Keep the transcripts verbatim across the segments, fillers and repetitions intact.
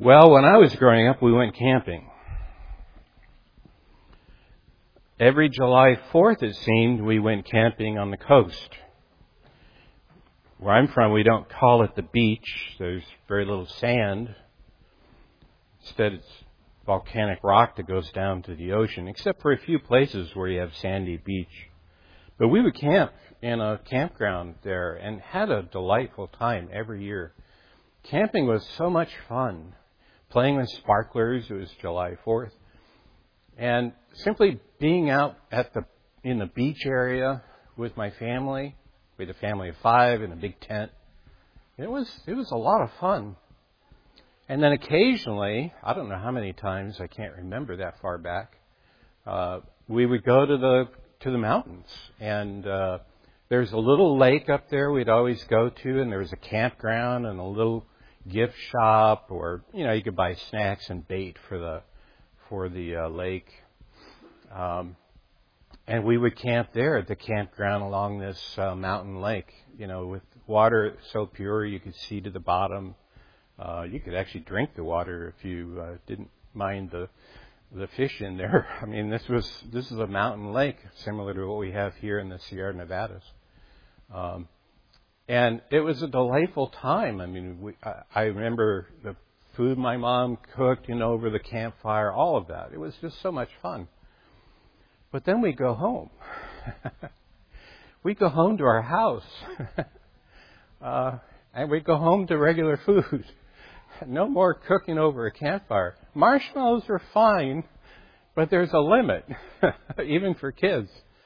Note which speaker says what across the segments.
Speaker 1: Well, when I was growing up, we went camping. Every July fourth, it seemed, we went camping on the coast. Where I'm from, we don't call it the beach. There's very little sand. Instead, it's volcanic rock that goes down to the ocean, except for a few places where you have sandy beach. But we would camp in a campground there and had a delightful time every year. Camping was so much fun. Playing with sparklers, it was July fourth. And simply being out at the in the beach area with my family. We had a family of five in a big tent. It was it was a lot of fun. And then occasionally, I don't know how many times, I can't remember that far back, uh, we would go to the to the mountains. And uh, there's a little lake up there we'd always go to, and there was a campground and a little gift shop, or you know, you could buy snacks and bait for the for the uh, lake. Um, and we would camp there at the campground along this uh, mountain lake, you know, with water so pure you could see to the bottom. Uh, you could actually drink the water if you uh, didn't mind the the fish in there. I mean, this was this is a mountain lake similar to what we have here in the Sierra Nevadas. Um, and it was a delightful time. I mean, we, I, I remember the food my mom cooked, you know, over the campfire, all of that. It was just so much fun. But then we go home. we go home to our house. uh, and we go home to regular food. No more cooking over a campfire. Marshmallows are fine, but there's a limit, even for kids.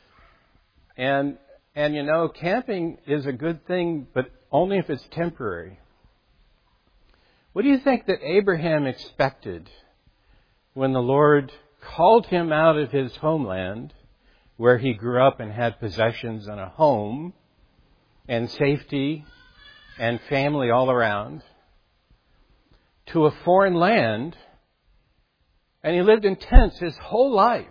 Speaker 1: And, and you know, camping is a good thing, but only if it's temporary. What do you think that Abraham expected when the Lord called him out of his homeland, where he grew up and had possessions and a home and safety and family all around, to a foreign land, and he lived in tents his whole life?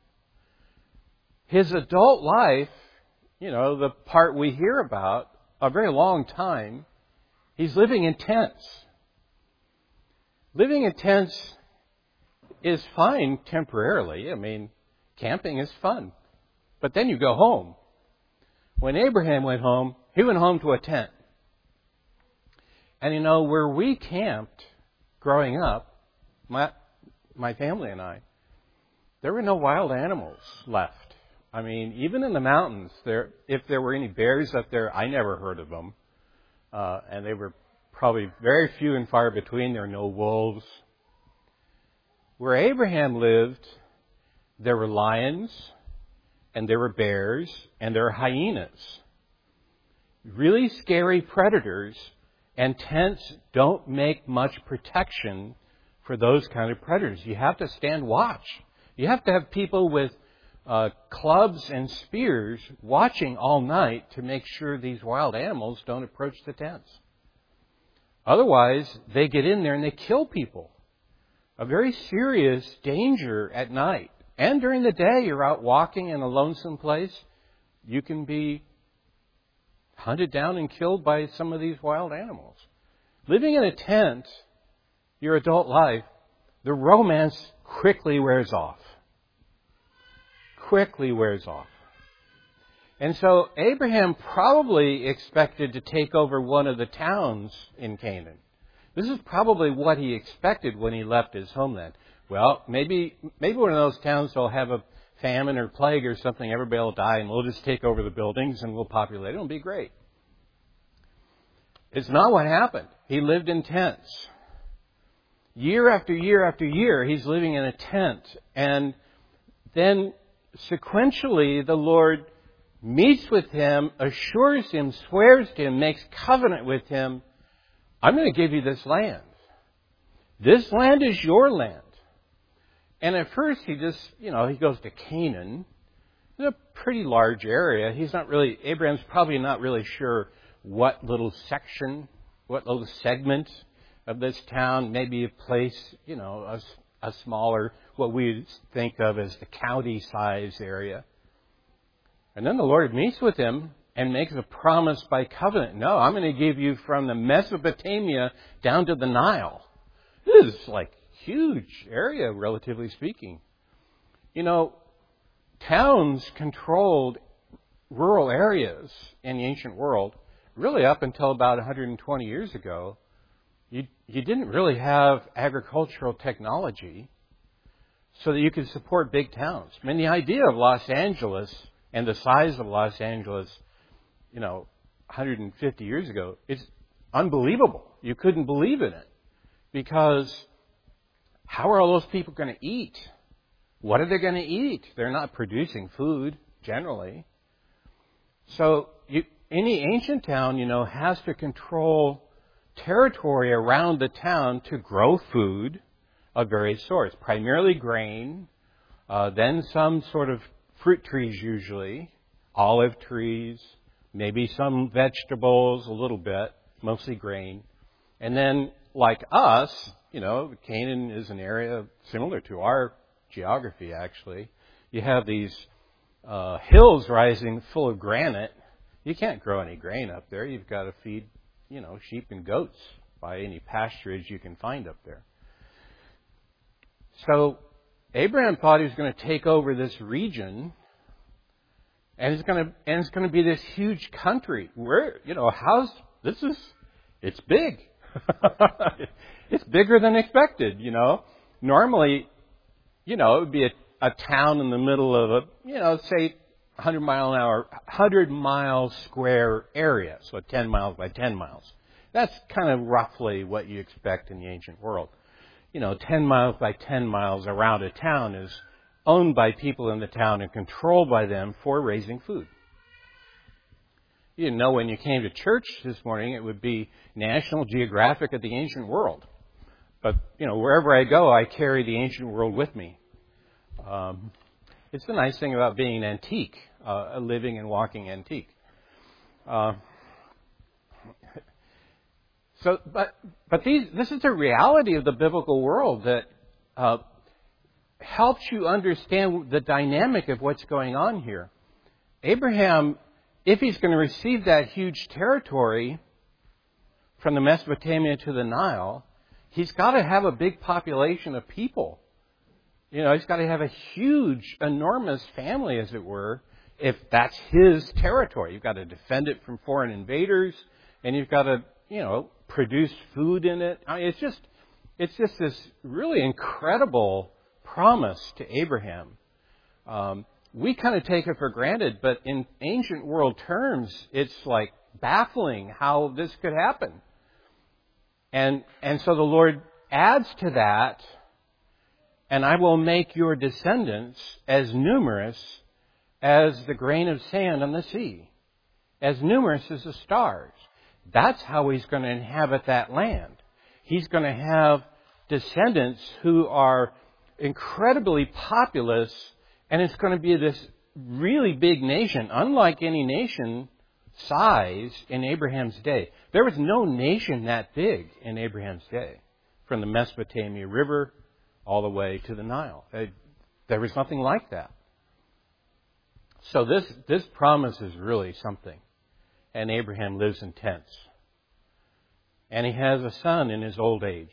Speaker 1: His adult life, you know, the part we hear about, a very long time, he's living in tents. Living in tents is fine temporarily. I mean, camping is fun. But then you go home. When Abraham went home, he went home to a tent. And you know, where we camped growing up, my my family and I, there were no wild animals left. I mean, even in the mountains, there if there were any bears up there, I never heard of them. Uh, and they were probably very few and far between. There were no wolves. Where Abraham lived, there were lions, and there were bears, and there were hyenas. Really scary predators, and tents don't make much protection for those kind of predators. You have to stand watch. You have to have people with uh, clubs and spears watching all night to make sure these wild animals don't approach the tents. Otherwise, they get in there and they kill people. A very serious danger at night. And during the day, you're out walking in a lonesome place. You can be hunted down and killed by some of these wild animals. Living in a tent, your adult life, the romance quickly wears off. Quickly wears off. And so Abraham probably expected to take over one of the towns in Canaan. This is probably what he expected when he left his homeland. Well, maybe maybe one of those towns will have a famine or plague or something. Everybody will die, and we'll just take over the buildings and we'll populate it. It'll be great. It's not what happened. He lived in tents. Year after year after year, he's living in a tent. And then sequentially, the Lord meets with him, assures him, swears to him, makes covenant with him. I'm going to give you this land. This land is your land. And at first he just, you know, he goes to Canaan. It's a pretty large area. He's not really, Abraham's probably not really sure what little section, what little segment of this town, maybe a place, you know, a, a smaller, what we think of as the county size area. And then the Lord meets with him and makes a promise by covenant. No, I'm going to give you from the Mesopotamia down to the Nile. This is like huge area, relatively speaking. You know, towns controlled rural areas in the ancient world. Really, up until about one hundred twenty years ago, you you didn't really have agricultural technology so that you could support big towns. I mean, the idea of Los Angeles and the size of Los Angeles, you know, one hundred fifty years ago, it's unbelievable. You couldn't believe in it because how are all those people going to eat? What are they going to eat? They're not producing food generally. So you, any ancient town, you know, has to control territory around the town to grow food of various sorts, primarily grain, uh, then some sort of fruit trees usually, olive trees, maybe some vegetables, a little bit, mostly grain. And then, like us, you know, Canaan is an area similar to our geography, actually. You have these uh, hills rising full of granite. You can't grow any grain up there. You've got to feed, you know, sheep and goats by any pasturage you can find up there. So Abraham thought he was going to take over this region, and it's going to and it's going to be this huge country. Where, you know, how's this is it's big. It's bigger than expected. You know, normally, you know, it would be a, a town in the middle of a, you know, say one hundred mile an hour, one hundred mile square area, so ten miles by ten miles. That's kind of roughly what you expect in the ancient world. You know, ten miles by ten miles around a town is owned by people in the town and controlled by them for raising food. You didn't know when you came to church this morning it would be National Geographic of the ancient world. But, you know, wherever I go, I carry the ancient world with me. Um, it's the nice thing about being an antique, uh, a living and walking antique. Uh, So, but but these this is the reality of the biblical world that uh, helps you understand the dynamic of what's going on here. Abraham, if he's going to receive that huge territory from the Mesopotamia to the Nile, he's got to have a big population of people. You know, he's got to have a huge, enormous family, as it were, if that's his territory. You've got to defend it from foreign invaders, and you've got to, you know, produce food in it. I mean, it's just, it's just this really incredible promise to Abraham. Um, we kind of take it for granted, but in ancient world terms, it's like baffling how this could happen. And and so the Lord adds to that, and I will make your descendants as numerous as the grain of sand on the sea, as numerous as the stars. That's how he's going to inhabit that land. He's going to have descendants who are incredibly populous, and it's going to be this really big nation, unlike any nation size in Abraham's day. There was no nation that big in Abraham's day, from the Mesopotamia River all the way to the Nile. There was nothing like that. So this, this promise is really something. And Abraham lives in tents. And he has a son in his old age.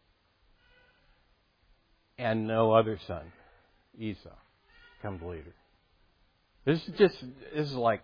Speaker 1: And no other son, Esau, comes later. This is just, this is like,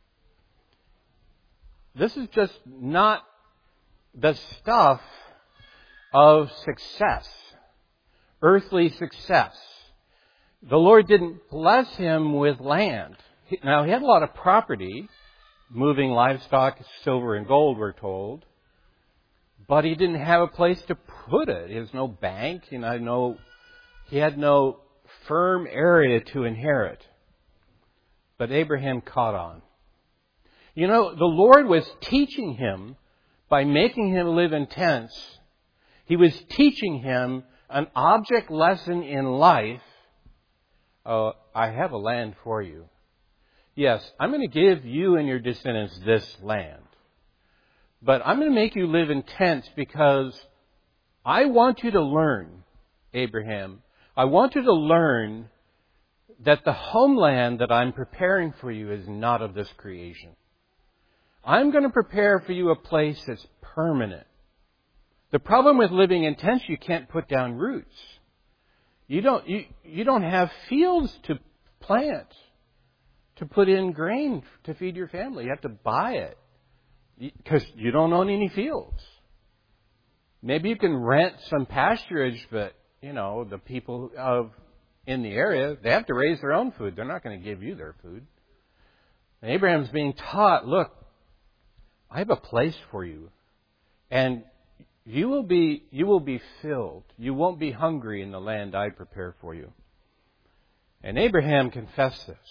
Speaker 1: this is just not the stuff of success, earthly success. The Lord didn't bless him with land. Now, he had a lot of property, moving livestock, silver and gold, we're told. But he didn't have a place to put it. He has no bank. You know, no, he had no firm area to inherit. But Abraham caught on. You know, the Lord was teaching him by making him live in tents. He was teaching him an object lesson in life. Oh, I have a land for you. Yes, I'm going to give you and your descendants this land. But I'm going to make you live in tents because I want you to learn, Abraham, I want you to learn that the homeland that I'm preparing for you is not of this creation. I'm going to prepare for you a place that's permanent, The problem with living in tents, you can't put down roots. You don't, you, you don't have fields to plant, to put in grain to feed your family. You have to buy it because you don't own any fields. Maybe you can rent some pasturage, but, you know, the people of in the area, they have to raise their own food. They're not going to give you their food. And Abraham's being taught, look, I have a place for you. And you will be you will be filled. You won't be hungry in the land I prepare for you. And Abraham confessed this.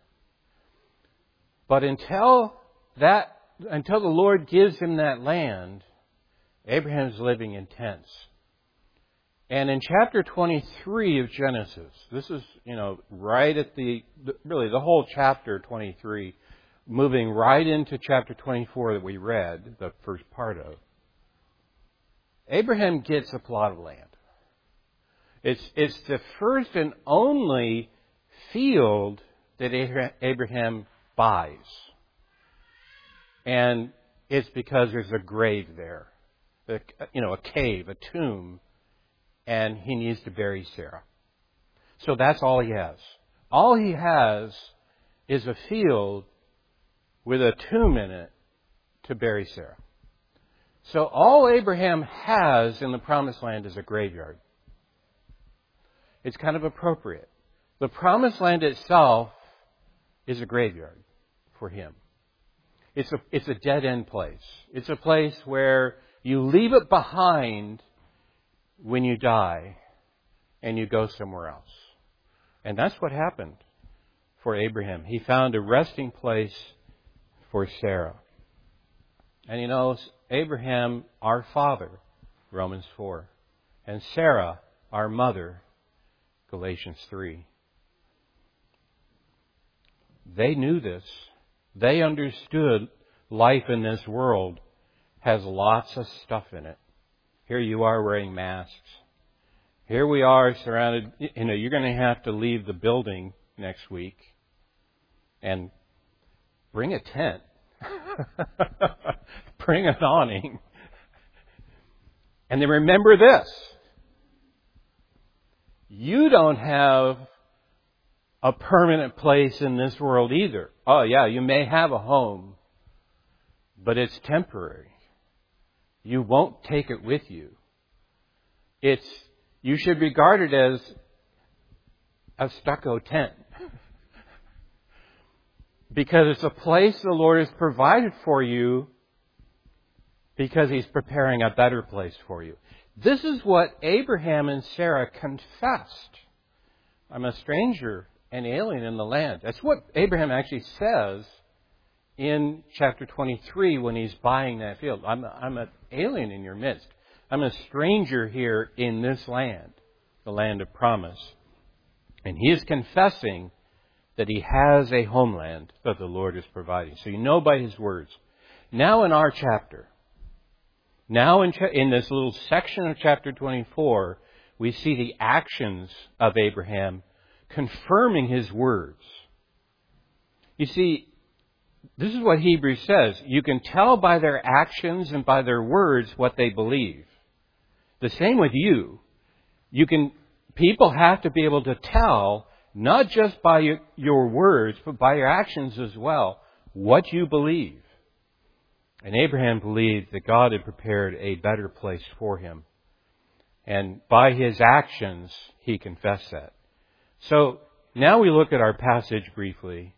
Speaker 1: But until that until the Lord gives him that land, Abraham's living in tents. And in chapter twenty-three of Genesis, this is, you know, right at the, really the whole chapter twenty-three, moving right into chapter twenty-four that we read, the first part of. Abraham gets a plot of land. It's, it's the first and only field that Abraham buys. And it's because there's a grave there. You know, a cave, a tomb. And he needs to bury Sarah. So that's all he has. All he has is a field with a tomb in it to bury Sarah. So all Abraham has in the Promised Land is a graveyard. It's kind of appropriate. The Promised Land itself is a graveyard for him. It's a, it's a dead-end place. It's a place where you leave it behind when you die and you go somewhere else. And that's what happened for Abraham. He found a resting place for Sarah. And you know, Abraham, our father, Romans four. And Sarah, our mother, Galatians three. They knew this. They understood life in this world has lots of stuff in it. Here you are wearing masks. Here we are surrounded. You know, you're going to have to leave the building next week and bring a tent. Bring an awning. And then remember this. You don't have a permanent place in this world either. Oh yeah, you may have a home, but it's temporary. You won't take it with you. It's, you should regard it as a stucco tent. Because it's a place the Lord has provided for you because He's preparing a better place for you. This is what Abraham and Sarah confessed. I'm a stranger and alien in the land. That's what Abraham actually says in chapter twenty-three when he's buying that field. I'm, I'm an alien in your midst. I'm a stranger here in this land, the land of promise. And he is confessing that he has a homeland that the Lord is providing. So you know by his words. Now in our chapter, now in, cha- in this little section of chapter twenty-four, we see the actions of Abraham confirming his words. You see, this is what Hebrews says. You can tell by their actions and by their words what they believe. The same with you. You can, people have to be able to tell, not just by your, your words, but by your actions as well, what you believe. And Abraham believed that God had prepared a better place for him. And by his actions, he confessed that. So now we look at our passage briefly.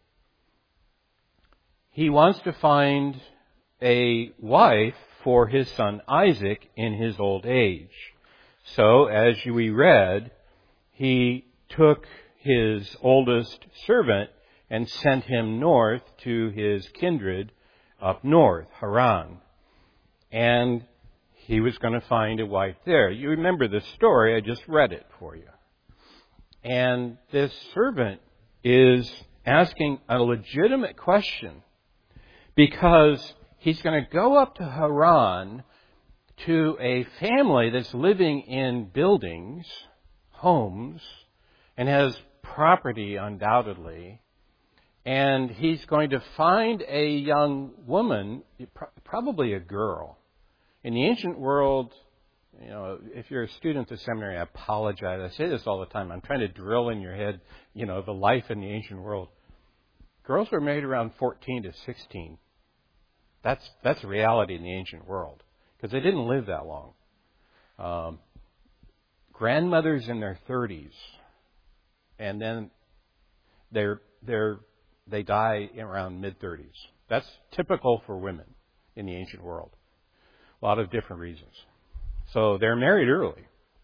Speaker 1: He wants to find a wife for his son Isaac in his old age. So, as we read, he took his oldest servant and sent him north to his kindred up north, Haran. And he was going to find a wife there. You remember the story, I just read it for you. And this servant is asking a legitimate question because he's going to go up to Haran to a family that's living in buildings, homes, and has property undoubtedly. And he's going to find a young woman, probably a girl. In the ancient world, You know, if you're a student at the seminary, I apologize. I say this all the time. I'm trying to drill in your head, you know, the life in the ancient world. Girls were married around fourteen to sixteen. That's that's reality in the ancient world because they didn't live that long. Um, grandmothers in their thirties, and then they're they're they die around mid thirties. That's typical for women in the ancient world. A lot of different reasons. So they're married early.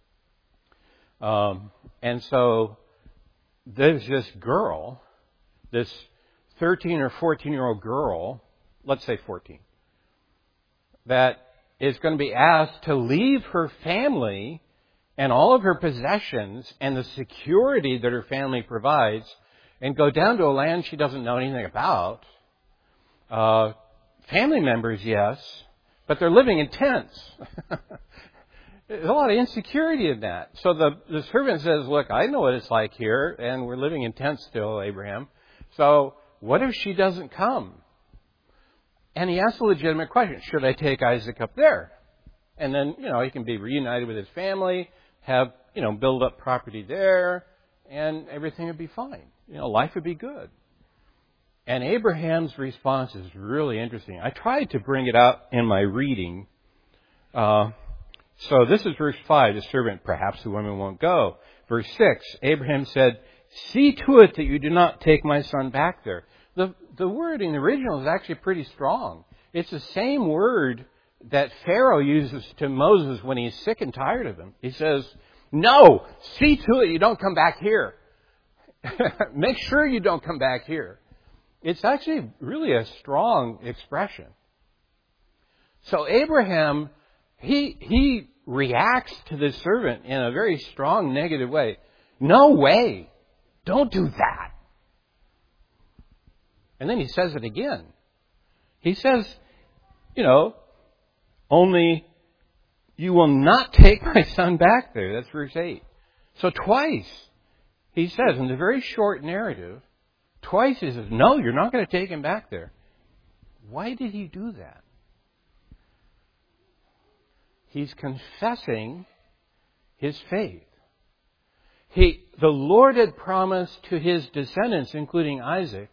Speaker 1: Um, and so there's this girl, this thirteen or fourteen year old girl, let's say fourteen, that is going to be asked to leave her family and all of her possessions and the security that her family provides and go down to a land she doesn't know anything about. Uh, family members, yes, but they're living in tents. There's a lot of insecurity in that. So the, the servant says, look, I know what it's like here, and we're living in tents still, Abraham. So what if she doesn't come? And he asks a legitimate question. Should I take Isaac up there? And then, you know, he can be reunited with his family, have, you know, build up property there, and everything would be fine. You know, life would be good. And Abraham's response is really interesting. I tried to bring it out in my reading. Uh, so this is verse five. The servant, perhaps the woman won't go. Verse six, Abraham said, see to it that you do not take my son back there. The, the word in the original is actually pretty strong. It's the same word that Pharaoh uses to Moses when he's sick and tired of him. He says, no, see to it you don't come back here. Make sure you don't come back here. It's actually really a strong expression. So Abraham, he he reacts to this servant in a very strong negative way. No way. Don't do that. And then he says it again. He says, you know, only you will not take my son back there. That's verse eight. So twice he says in the very short narrative, twice he says, no, you're not going to take him back there. Why did he do that? He's confessing his faith. He, the Lord had promised to his descendants, including Isaac,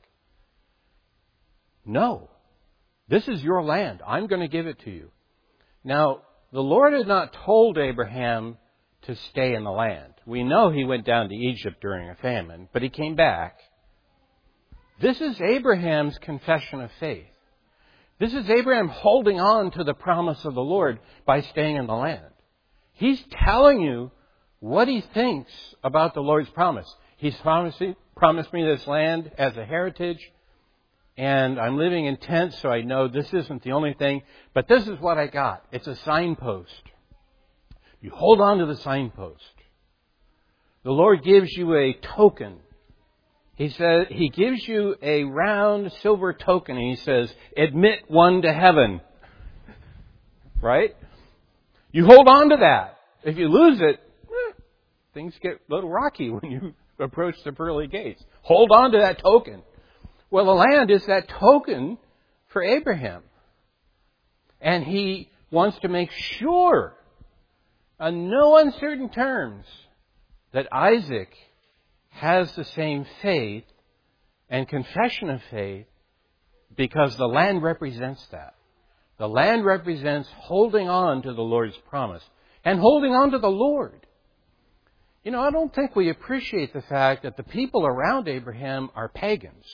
Speaker 1: no, this is your land. I'm going to give it to you. Now, the Lord had not told Abraham to stay in the land. We know he went down to Egypt during a famine, but he came back. This is Abraham's confession of faith. This is Abraham holding on to the promise of the Lord by staying in the land. He's telling you what he thinks about the Lord's promise. He's promised, promised me this land as a heritage, and I'm living in tents, so I know this isn't the only thing, but this is what I got. It's a signpost. You hold on to the signpost. The Lord gives you a token. He says, He gives you a round silver token, and He says, admit one to heaven. Right? You hold on to that. If you lose it, eh, things get a little rocky when you approach the pearly gates. Hold on to that token. Well, the land is that token for Abraham. And he wants to make sure, on no uncertain terms, that Isaac has the same faith and confession of faith, because the land represents that. The land represents holding on to the Lord's promise and holding on to the Lord. You know, I don't think we appreciate the fact that the people around Abraham are pagans.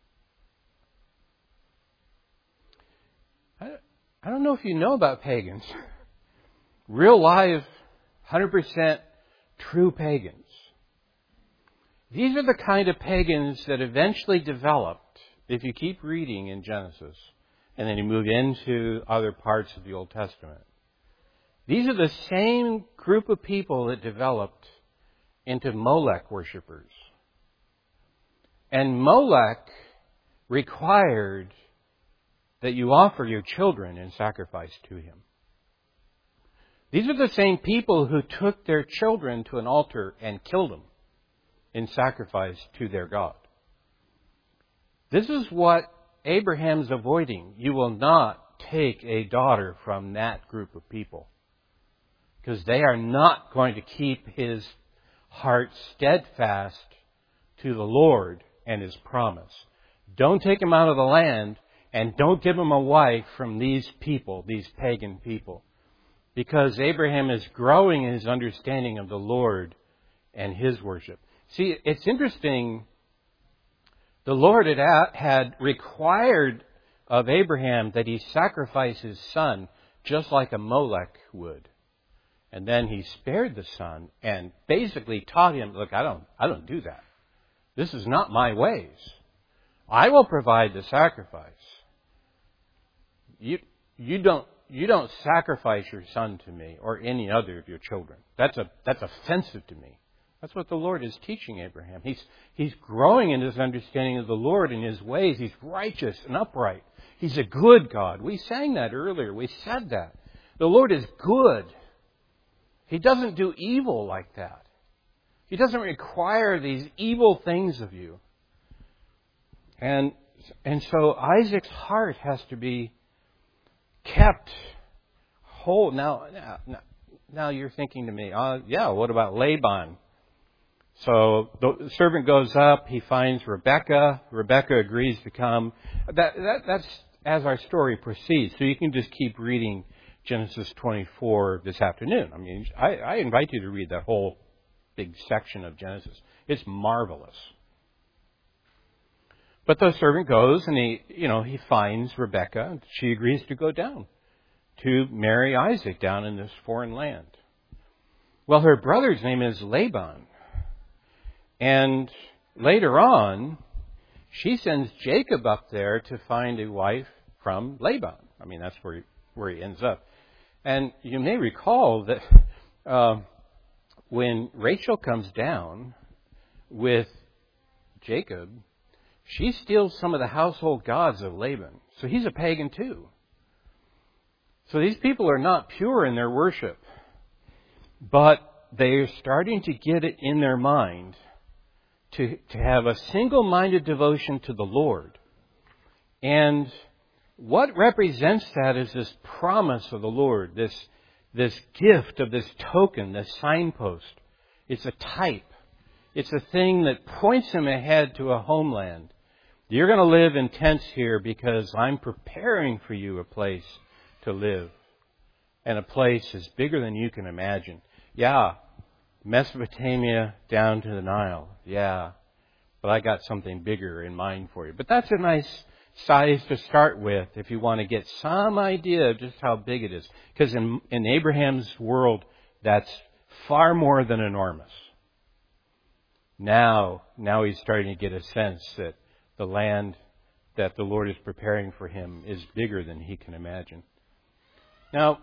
Speaker 1: I don't know if you know about pagans. Real live, one hundred percent true pagans. These are the kind of pagans that eventually developed, if you keep reading in Genesis, and then you move into other parts of the Old Testament. These are the same group of people that developed into Molech worshippers. And Molech required that you offer your children in sacrifice to him. These are the same people who took their children to an altar and killed them in sacrifice to their God. This is what Abraham's avoiding. You will not take a daughter from that group of people, because they are not going to keep his heart steadfast to the Lord and his promise. Don't take him out of the land, and don't give him a wife from these people, these pagan people. Because Abraham is growing in his understanding of the Lord and his worship. See, it's interesting. The Lord had, had required of Abraham that he sacrifice his son just like a Molech would. And then he spared the son and basically taught him, look, I don't, I don't do that. This is not my ways. I will provide the sacrifice. You, you don't, you don't sacrifice your son to me or any other of your children. That's a, that's offensive to me. That's what the Lord is teaching Abraham. He's, he's growing in his understanding of the Lord and his ways. He's righteous and upright. He's a good God. We sang that earlier. We said that. The Lord is good. He doesn't do evil like that. He doesn't require these evil things of you. And, and so Isaac's heart has to be kept whole. Now, now, now you're thinking to me, uh, yeah, what about Laban? So the servant goes up, he finds Rebekah. Rebekah agrees to come. That, that, that's as our story proceeds. So you can just keep reading Genesis twenty-four this afternoon. I mean, I, I invite you to read that whole big section of Genesis. It's marvelous. But the servant goes and he, you know, he finds Rebekah. She agrees to go down to marry Isaac down in this foreign land. Well, her brother's name is Laban. And later on, she sends Jacob up there to find a wife from Laban. I mean, that's where he, where he ends up. And you may recall that uh, when Rachel comes down with Jacob, she steals some of the household gods of Laban. So he's a pagan too. So these people are not pure in their worship. But they're starting to get it in their mind to, to have a single-minded devotion to the Lord. And what represents that is this promise of the Lord, this, this gift of this token, this signpost. It's a type. It's a thing that points him ahead to a homeland. You're going to live in tents here because I'm preparing for you a place to live. And a place is bigger than you can imagine. Yeah, Mesopotamia down to the Nile. Yeah, but I got something bigger in mind for you. But that's a nice size to start with if you want to get some idea of just how big it is. Because in, in Abraham's world, that's far more than enormous. Now, now he's starting to get a sense that the land that the Lord is preparing for him is bigger than he can imagine. Now,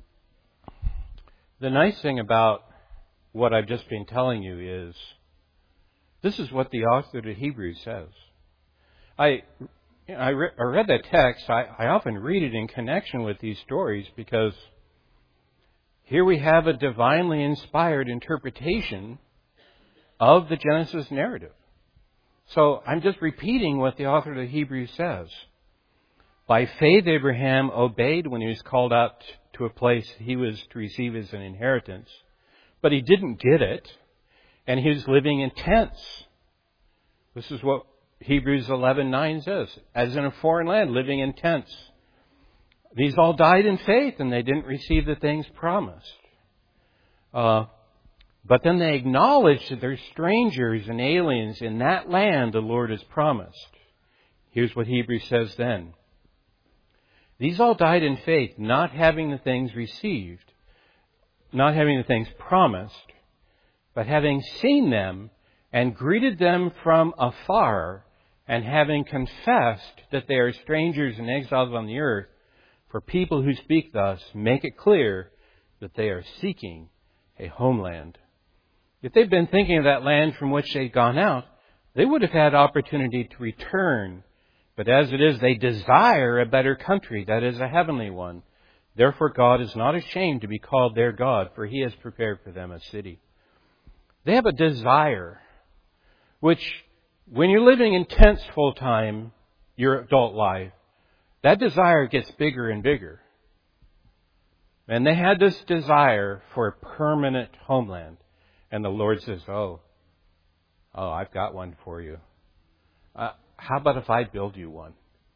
Speaker 1: the nice thing about what I've just been telling you is, this is what the author to Hebrews says. I, I, re- I read that text. I, I often read it in connection with these stories because here we have a divinely inspired interpretation of the Genesis narrative. So I'm just repeating what the author of the Hebrews says. By faith, Abraham obeyed when he was called out to a place he was to receive as an inheritance. But he didn't get it, and he was living in tents. This is what Hebrews eleven nine says. As in a foreign land, living in tents. These all died in faith, and they didn't receive the things promised. Uh, but then they acknowledged that they're strangers and aliens in that land the Lord has promised. Here's what Hebrews says then. These all died in faith, not having the things received, not having the things promised, but having seen them and greeted them from afar, and having confessed that they are strangers and exiles on the earth, for people who speak thus make it clear that they are seeking a homeland. If they'd been thinking of that land from which they'd gone out, they would have had opportunity to return. But as it is, they desire a better country, that is a heavenly one. Therefore God is not ashamed to be called their God, for He has prepared for them a city. They have a desire, which when you're living in tents full time, your adult life, that desire gets bigger and bigger. And they had this desire for a permanent homeland. And the Lord says, oh, oh, I've got one for you. Uh, how about if I build you one?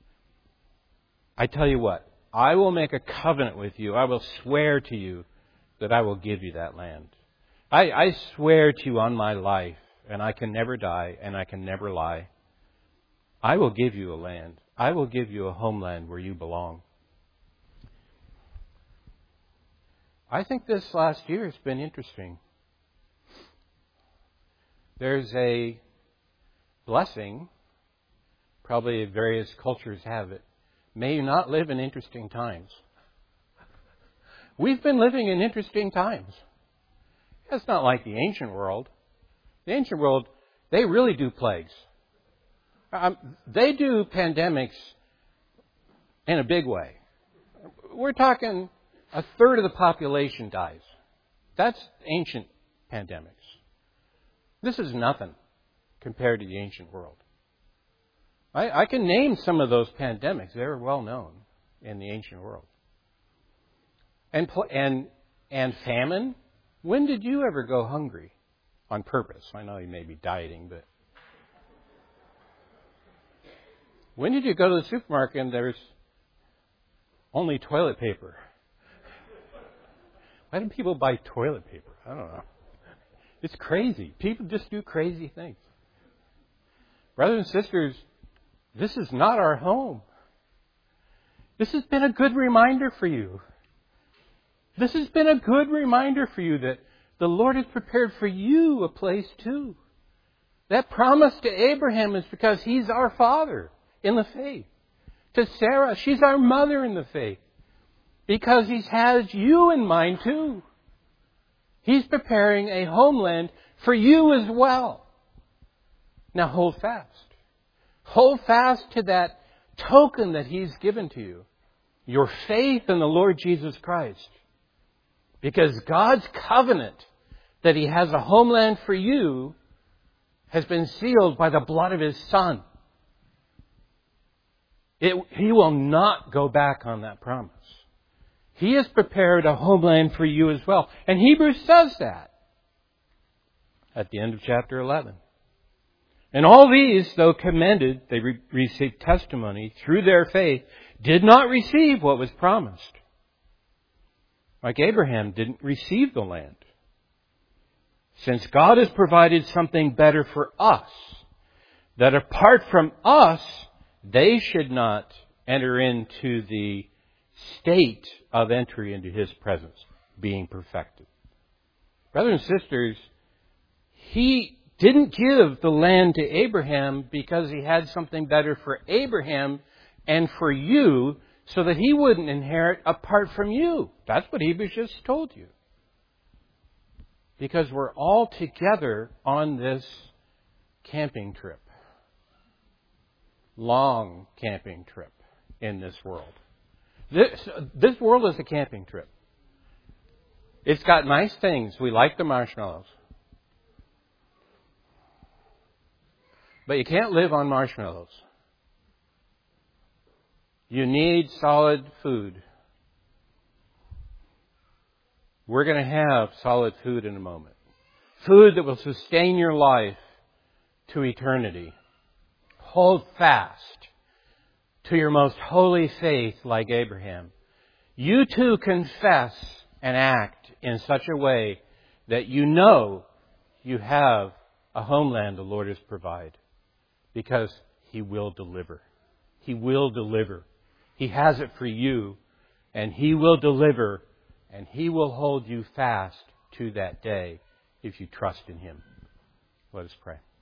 Speaker 1: I tell you what, I will make a covenant with you. I will swear to you that I will give you that land. I, I swear to you on my life, and I can never die, and I can never lie. I will give you a land. I will give you a homeland where you belong. I think this last year has been interesting. There's a blessing, probably various cultures have it. May you not live in interesting times. We've been living in interesting times. It's not like the ancient world. The ancient world, they really do plagues. Um, they do pandemics in a big way. We're talking a third of the population dies. That's ancient pandemics. This is nothing compared to the ancient world. I, I can name some of those pandemics. They're well known in the ancient world. And and and famine. When did you ever go hungry on purpose? I know you may be dieting, but when did you go to the supermarket and there's only toilet paper? Why do people buy toilet paper? I don't know. It's crazy. People just do crazy things. Brothers and sisters, this is not our home. This has been a good reminder for you. This has been a good reminder for you that the Lord has prepared for you a place too. That promise to Abraham is because he's our father in the faith. To Sarah, she's our mother in the faith. Because he has you in mind too. He's preparing a homeland for you as well. Now hold fast. Hold fast to that token that He's given to you. Your faith in the Lord Jesus Christ. Because God's covenant that He has a homeland for you has been sealed by the blood of His Son. It, he will not go back on that promise. He has prepared a homeland for you as well. And Hebrews says that at the end of chapter eleven. And all these, though commended, they re- received testimony through their faith, did not receive what was promised. Like Abraham didn't receive the land. Since God has provided something better for us, that apart from us, they should not enter into the state of entry into His presence, being perfected. Brothers and sisters, He didn't give the land to Abraham because He had something better for Abraham and for you, so that he wouldn't inherit apart from you. That's what Hebrews just told you. Because we're all together on this camping trip. Long camping trip in this world. This, this world is a camping trip. It's got nice things. We like the marshmallows. But you can't live on marshmallows. You need solid food. We're going to have solid food in a moment. Food that will sustain your life to eternity. Hold fast to your most holy faith like Abraham. You too confess and act in such a way that you know you have a homeland the Lord has provided. Because He will deliver. He will deliver. He has it for you, and He will deliver, and He will hold you fast to that day if you trust in Him. Let us pray.